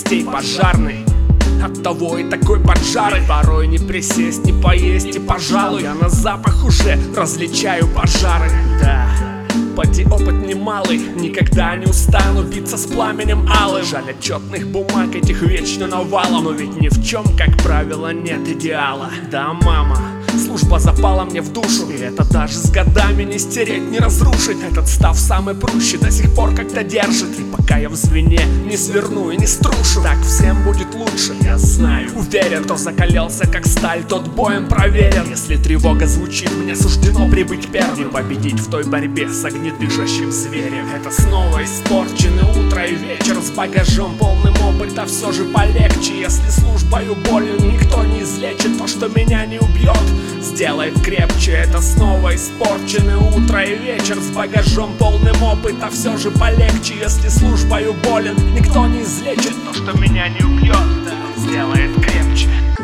гостей пожарный. Оттого и такой поджарый. Порой не присесть, не поесть и, пожалуй, я на запах уже различаю пожары. Да, поди опыт немалый, никогда не устану биться с пламенем алым. Жаль, отчетных бумаг этих вечно навалом, но ведь ни в чем, как правило, нет идеала. Да, мама, служба запала мне в душу, и это даже с годами не стереть, не разрушить. Этот став самый прущий до сих пор как-то держит, и пока я в звене не сверну и не струшу, так всем будет лучше, я знаю. Уверен, кто закалялся как сталь, тот боем проверен. Если тревога звучит, мне суждено прибыть первым, победить в той борьбе с огнедышащим зверем. Это снова испорченное утро и вечер с багажом полным опыта, все же полегче. Если службою болен, никто не излечит то, что меня не убьет, сделает крепче. Это снова испорченное утро и вечер с багажом полным опыта, все же полегче. Если службою болен, никто не излечит то, что меня не убьет, сделает крепче.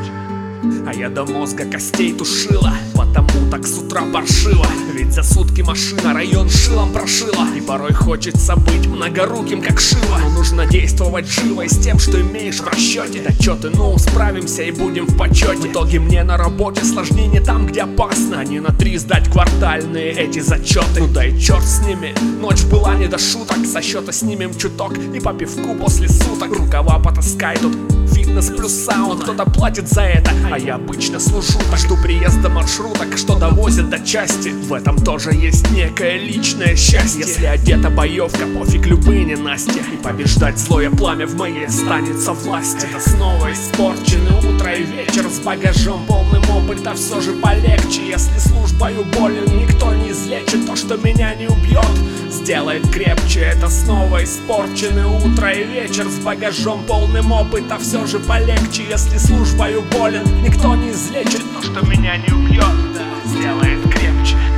А я до мозга костей тушила, потому так с утра паршиво. Ведь за сутки машина район шилом прошила, и порой хочется быть многоруким как Шива. Но нужно действовать живо и с тем, что имеешь в расчете. Да чё ты, ну справимся и будем в почете. В итоге мне на работе сложнее не там, где опасно, а не на 3 сдать квартальные эти зачеты. Ну да и черт с ними, ночь была не до шуток, со счета снимем чуток и по пивку после суток. Рукава потаскай тут, фитнес плюс саунд, кто-то платит за это, а я обычно служу. Так жду приезда маршруток, что довозят до части. В этом тоже есть некое личное счастье. Если одета боевка, пофиг любые ненастья, и побеждать злое пламя в моей останется власть. Это снова испорченное утро и вечер с багажом полным опыта, все же полегче. Если службою болен, никто не излечит то, что меня не убьет, сделает крепче. Это снова испорченное утро и вечер с багажом полным опыта, все же полегче. Если службою болен, никто не излечит то, что меня не убьет, сделает крепче.